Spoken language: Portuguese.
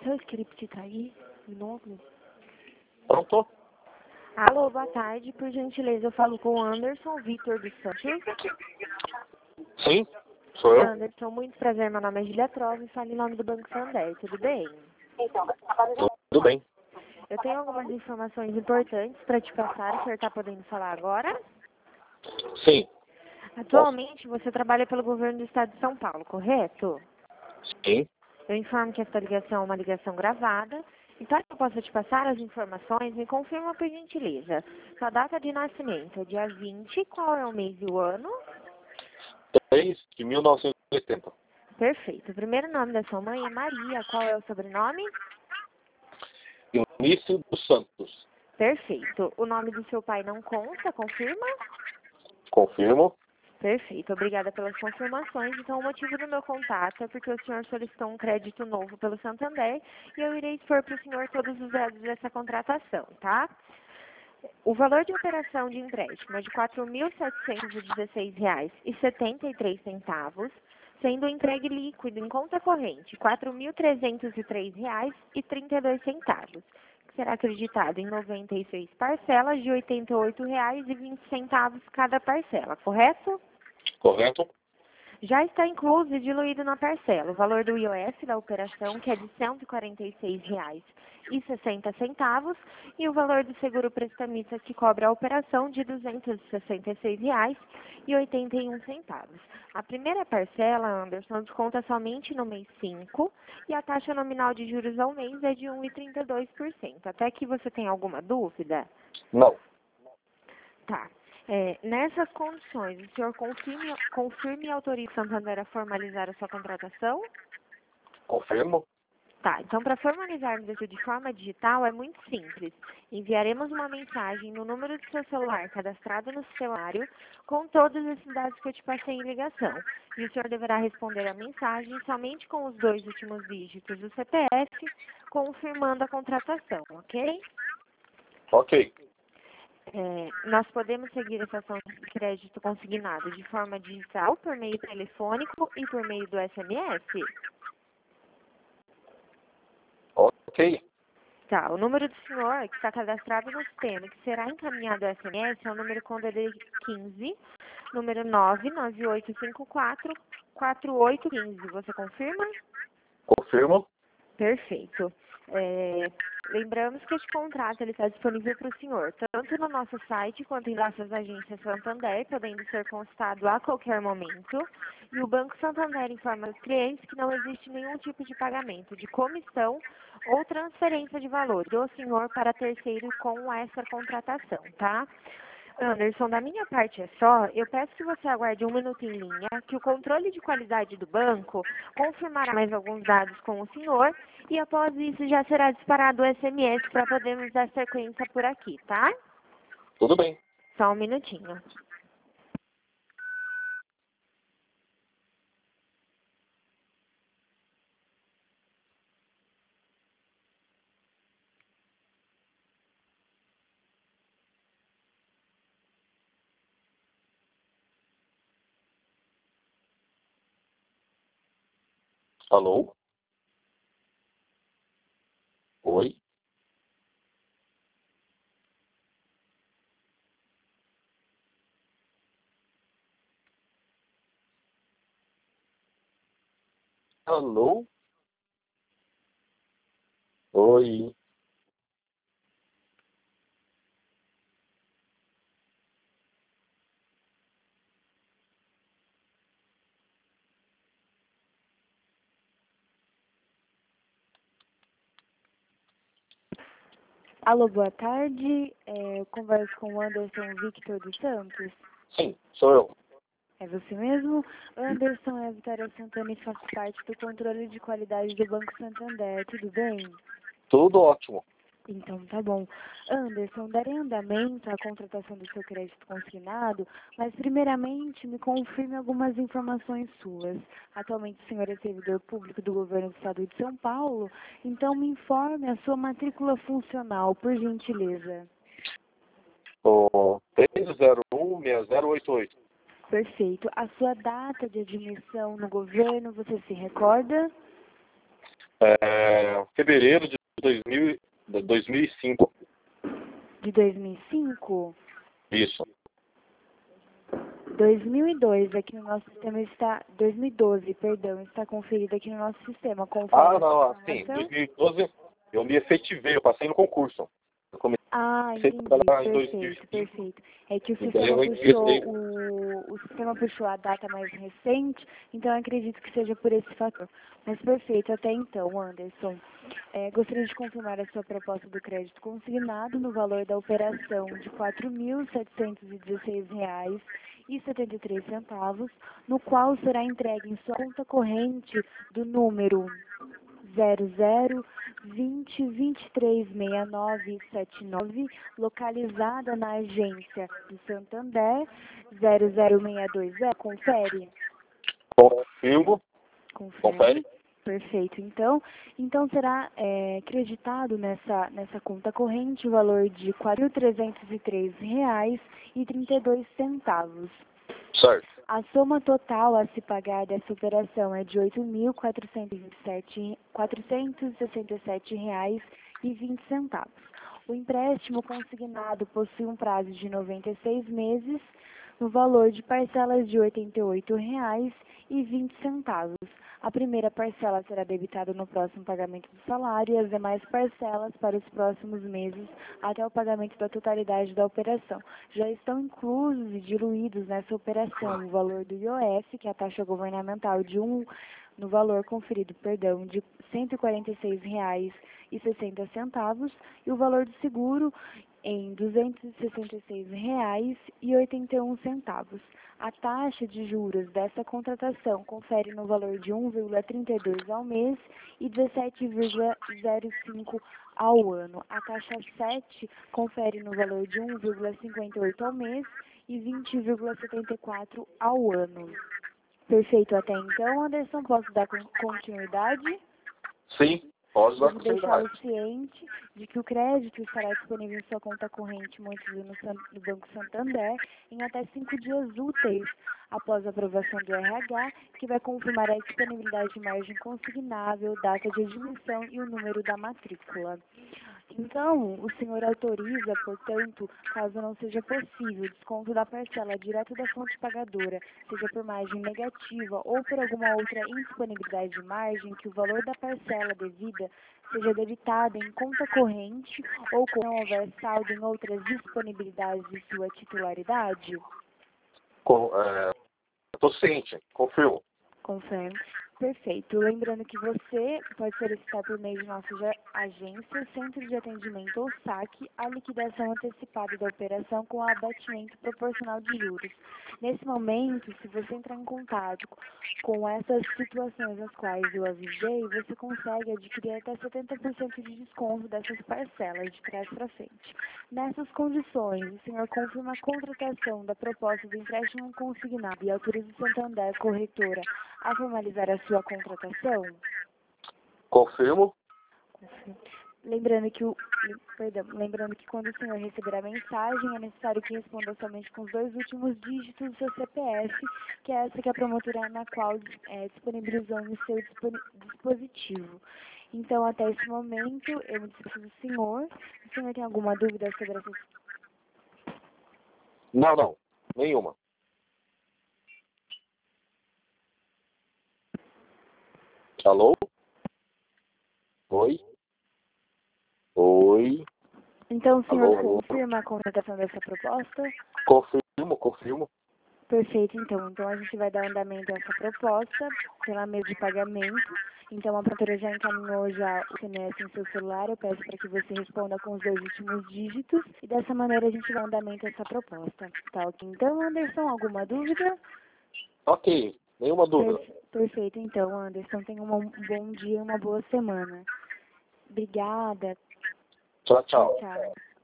seu script tá aí? Minuto. Pronto? Alô, boa tarde. Por gentileza, eu falo com o Anderson Vitor dos Santos. Sim, sou eu. Anderson, muito prazer. Meu nome é Julia Trova e falo em nome do Banco Santander. Tudo bem? Tudo bem. Eu tenho algumas informações importantes para te passar. O senhor está podendo falar agora? Sim. Atualmente, você trabalha pelo governo do estado de São Paulo, correto? Sim. Eu informo que esta ligação é uma ligação gravada. Então, que eu possa te passar as informações, me confirma por gentileza. Sua data de nascimento é dia 20, qual é o mês e o ano? 3 de 1980. Perfeito. O primeiro nome da sua mãe é Maria, qual é o sobrenome? Início dos Santos. Perfeito. O nome do seu pai não consta, confirma? Confirmo. Perfeito. Obrigada pelas confirmações. Então, o motivo do meu contato é porque o senhor solicitou um crédito novo pelo Santander e eu irei expor para o senhor todos os dados dessa contratação, tá? O valor de operação de empréstimo é de R$ 4.716,73, sendo entregue líquido em conta corrente R$ 4.303,32, que será acreditado em 96 parcelas de R$ 88,20 cada parcela, correto? Correto? Já está incluso e diluído na parcela o valor do IOF da operação, que é de R$ 146,60, e o valor do seguro prestamista, que cobre a operação, de R$ 266,81. A primeira parcela, Anderson, desconta somente no mês 5 e a taxa nominal de juros ao mês é de 1,32%. Até que você tem alguma dúvida? Não. Tá. Nessas condições, o senhor confirme e autorize o Santander a formalizar a sua contratação? Confirmo. Tá, então para formalizarmos isso de forma digital é muito simples. Enviaremos uma mensagem no número do seu celular cadastrado no celular com todos esses dados que eu te passei em ligação. E o senhor deverá responder a mensagem somente com os 2 últimos dígitos do CPF, confirmando a contratação, ok? Ok. Nós podemos seguir essa ação de crédito consignado de forma digital, por meio telefônico e por meio do SMS? Ok. Tá, o número do senhor que está cadastrado no sistema, que será encaminhado ao SMS, é o número com DDD 15, número 99854-4815. Você confirma? Confirmo. Perfeito. Lembramos que este contrato ele está disponível para o senhor, tanto no nosso site quanto em nossas agências Santander, podendo ser consultado a qualquer momento. E o Banco Santander informa aos clientes que não existe nenhum tipo de pagamento de comissão ou transferência de valor do senhor para terceiro com essa contratação, tá? Anderson, da minha parte é só. Eu peço que você aguarde 1 minuto em linha, que o controle de qualidade do banco confirmará mais alguns dados com o senhor e após isso já será disparado o SMS para podermos dar sequência por aqui, tá? Tudo bem. Só 1 minutinho. Alô? Oi? Alô? Oi? Alô, boa tarde. Eu converso com o Anderson Victor dos Santos. Sim, sou eu. É você mesmo? Anderson é a Vitória Santana e faz parte do controle de qualidade do Banco Santander. Tudo bem? Tudo ótimo. Então, tá bom. Anderson, darei andamento à contratação do seu crédito consignado, mas primeiramente me confirme algumas informações suas. Atualmente o senhor é servidor público do governo do estado de São Paulo, então me informe a sua matrícula funcional, por gentileza. O 3016088. Perfeito. A sua data de admissão no governo, você se recorda? fevereiro de 2005. De 2005? Isso. 2002 aqui no nosso sistema está... 2012, perdão, está conferido aqui no nosso sistema. Ah, não, assim, 2012 eu me efetivei, eu passei no concurso. Eu comecei entendi, a trabalhar em perfeito, 2005. perfeito. É que o E daí sistema eu puxou ingressei. o sistema puxou a data mais recente, então eu acredito que seja por esse fator. Mas perfeito, até então, Anderson. Gostaria de confirmar a sua proposta do crédito consignado no valor da operação de R$ 4.716,73, no qual será entregue em sua conta corrente do número 0020236979, localizada na agência do Santander 00620. Confere? Confirmo. Confere. Perfeito. Então será creditado nessa conta corrente o valor de R$ 4.303,32. Certo. A soma total a se pagar dessa operação é de R$ 8.467,20. O empréstimo consignado possui um prazo de 96 meses, no valor de parcelas de R$ 88,20. A primeira parcela será debitada no próximo pagamento do salário e as demais parcelas para os próximos meses até o pagamento da totalidade da operação. Já estão inclusos e diluídos nessa operação o valor do IOF, que é a taxa governamental no valor conferido, de R$ 146,60, e o valor do seguro em R$ 266,81. A taxa de juros dessa contratação confere no valor de 1,32 ao mês e 17,05 ao ano. A taxa 7 confere no valor de 1,58 ao mês e 20,74 ao ano. Perfeito até então, Anderson. Posso dar continuidade? Sim, pode dar Devo deixá-lo continuidade. ciente de que o crédito estará disponível em sua conta corrente Montes no Banco Santander em até 5 dias úteis após a aprovação do RH, que vai confirmar a disponibilidade de margem consignável, data de admissão e o número da matrícula. Então, o senhor autoriza, portanto, caso não seja possível, o desconto da parcela direto da fonte pagadora, seja por margem negativa ou por alguma outra indisponibilidade de margem, que o valor da parcela devida seja debitado em conta corrente ou quando não houver saldo em outras disponibilidades de sua titularidade? Estou ciente, confirmo. Confirmo. Perfeito. Lembrando que você pode solicitar por meio de nossa agência, centro de atendimento ou saque, a liquidação antecipada da operação com abatimento proporcional de juros. Nesse momento, se você entrar em contato com essas situações nas quais eu avisei, você consegue adquirir até 70% de desconto dessas parcelas de trás para frente. Nessas condições, o senhor confirma a contratação da proposta do empréstimo consignado e autoriza o Santander Corretora a formalizar a sua contratação? Confirmo. Lembrando que quando o senhor receber a mensagem, é necessário que responda somente com os 2 últimos dígitos do seu CPF, que é essa que a promotora na qual disponibilizou no seu dispositivo. Então, até esse momento, eu me despeço do senhor. O senhor tem alguma dúvida sobre essa? Não, nenhuma. Alô? Oi? Oi? Então, o senhor Alô? confirma a contratação dessa proposta? Confirmo. Perfeito, então. Então, a gente vai dar andamento a essa proposta pela mesa de pagamento. Então, a promotora já encaminhou já o SMS em seu celular. Eu peço para que você responda com os 2 últimos dígitos. E dessa maneira, a gente vai dar andamento a essa proposta. Tá ok? Então, Anderson, alguma dúvida? Ok, nenhuma dúvida. Perfeito, então, Anderson. Tenha um bom dia e uma boa semana. Obrigada. Tchau. Tchau.